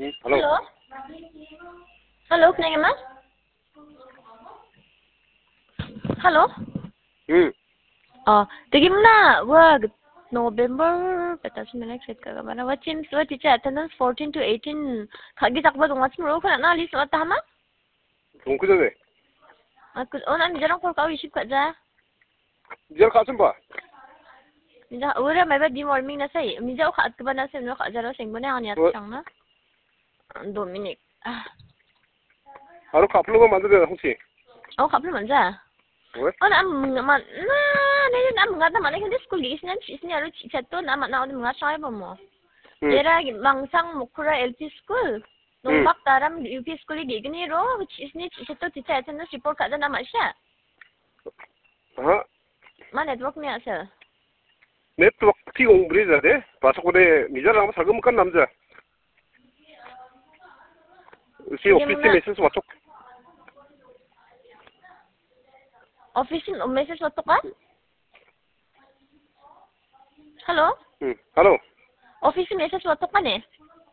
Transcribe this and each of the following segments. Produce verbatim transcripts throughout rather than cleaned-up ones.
Hmm, halo. Halo? Halo, kenapa mas? Halo? Hmm. Oh, bagaimana? Wah, November, betul sih mana set kagak mana? Wacin, wah teacher attendance fourteen to eighteen. Kaki tak buat ngomong semua, kau nak list apa hama? 동그 전에. Aku, oh nanti jarang kau kau isip kerja. 이제 가좀 봐. Minta, udah, maybe di morning na say. Minta aku kat keban na say, no kat jaro sing mana yang niat 뭐, sang na? Dominic. Ah, 바로 카플로가 만들어 혹시. oh kat belum aja. 왜? Oh, na man, na, na, na mengata mana kan di school di sini, di sini ada chat tu, na mana ada mengat saya bomo. 응. Era mangsang mukura L P school. Nung 응. bak taram U P school di gini ro, di sini chat tu chat attendance report kat nama siya. 아, Mana network ni asal? 네트워크 티공 브리자 돼. 바삭고데 미자랑 살금kan 남자. 시 오피스 메시지 왔죠. Office message waktu kan? Halo? 응. 할로. Office message waktu kan eh?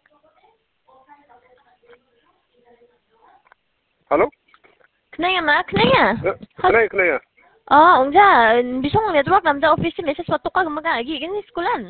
할로? Kenanya mak, kenanya? 어, 그래 그래야. Oh, enggak. Bisa ngeliat network namanya office message waktu kan kemarin lagi kan sekolahan.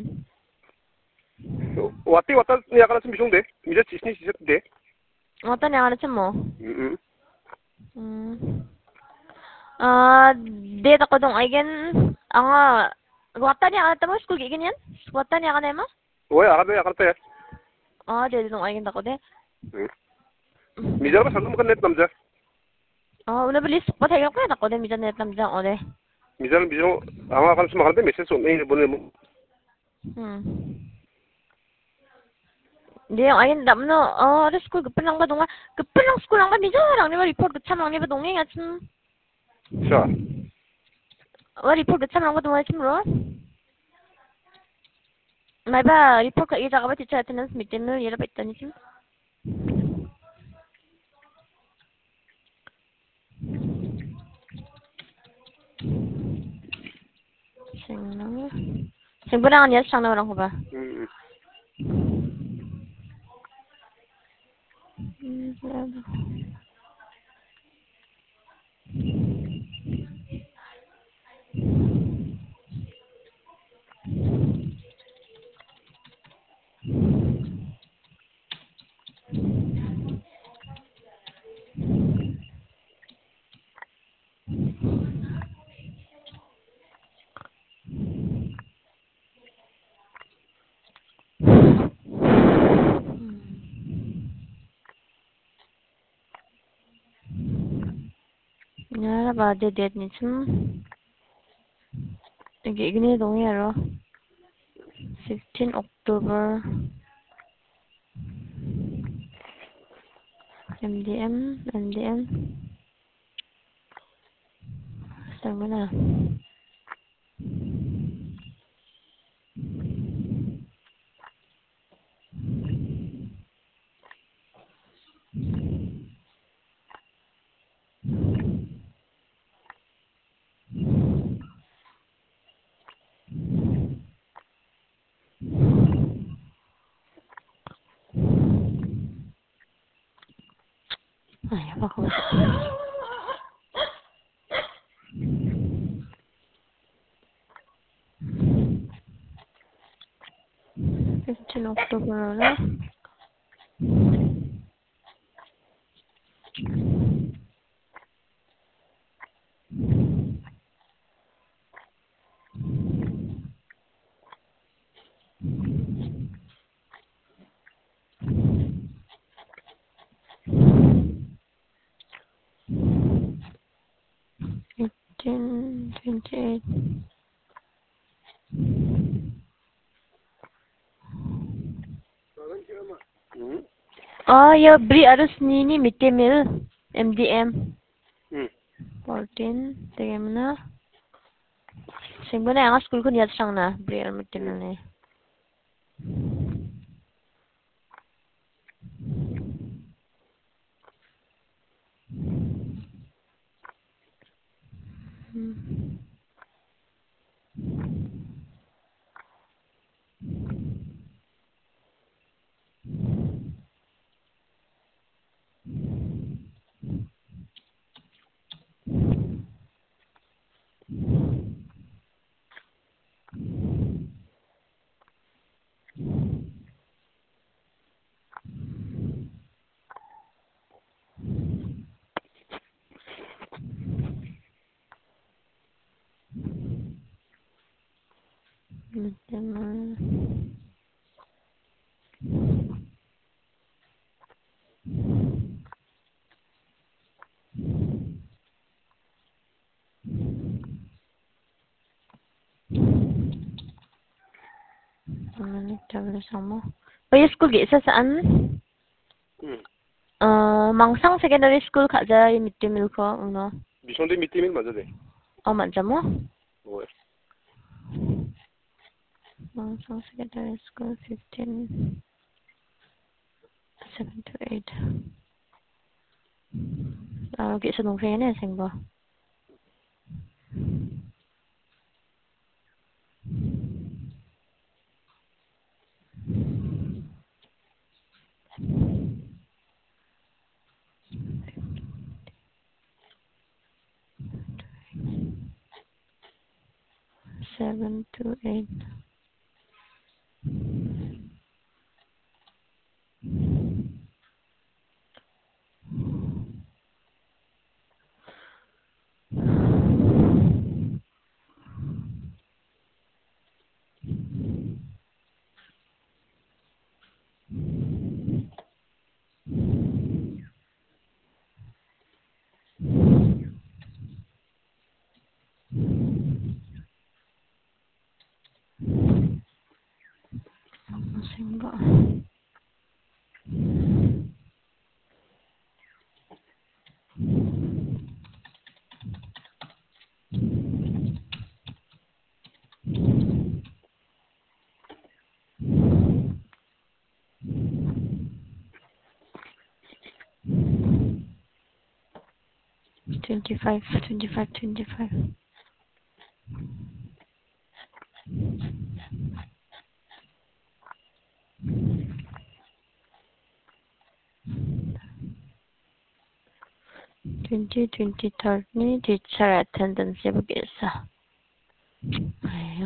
왔디 왔다 약간 좀 비중돼. 미자 지스니 지스데. Ngotan yang ada cemo. 응. Hmm. Ah, dia tak kodong aigen. Anga, watan yang ada temo school gini yan? Watan yang ada emang? 왜 알아도 알았대. Oh, dia dong aigen tak kode. 응. 미자랑 살금kan 넷 남자. Oh, udah beli spot aja kan tak kode misalnya tam jang ode. 미자는 비중 아마 가서 말하는데 메시지 오메일 보내면 Hmm. Dia aigen tak meno. Oh, ada school kepenang ba donga. Kepenang school ang kami jarang ni report kecam lang ni ba dongeng at 자. Wah, report kecam lang ba donga cimro? May ba report ka iya ka ba teacher attendance meeting no yera pa ni cim? Sing nang. Sing bunang niya sang na orang ko ba? 응. Nyara ba de date ni cim? Igi gini dong ya ro. fifteen October. M D M, M D M. Sang mana? Ay, apa kau? fifteen October lah. Fifteen, twenty-eight. 응. Oh, ya beri harus ni ni midday meal. M D M. 응. fourteen. Tinggal mana? Sing mana yang school ko niya sang na beri harus midday meal ni. Hmm. Manila sama. Oh, school gitu saan? 응. 어, 망상 secondary school 가자 이 밑에 밀고 우노. 미션데 밑에면 맞아 돼. 어, 맞아 뭐? 뭐. 망상 secondary school fifteen, seven to eight. 아, 여기서 동생이네 생봐. seven to eight. 생봐. twenty-five, twenty-five, twenty-five. twenty, twenty-third 니 teacher attendance 해보겠어. 아유.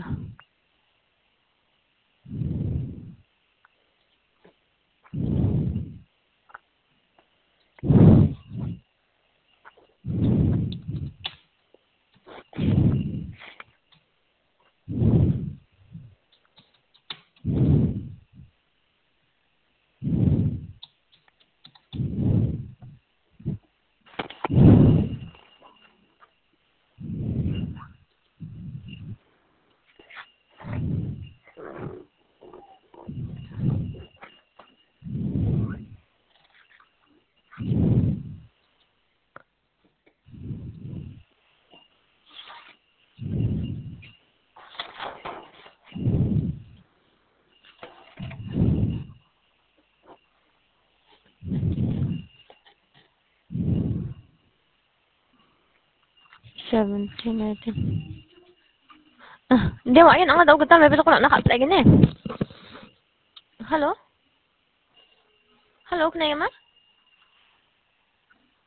seventeen, eighteen. Ah, hindi mo ayun ang daw kita may besok ko na naka-apply gini. Hello? Hello, kena ma?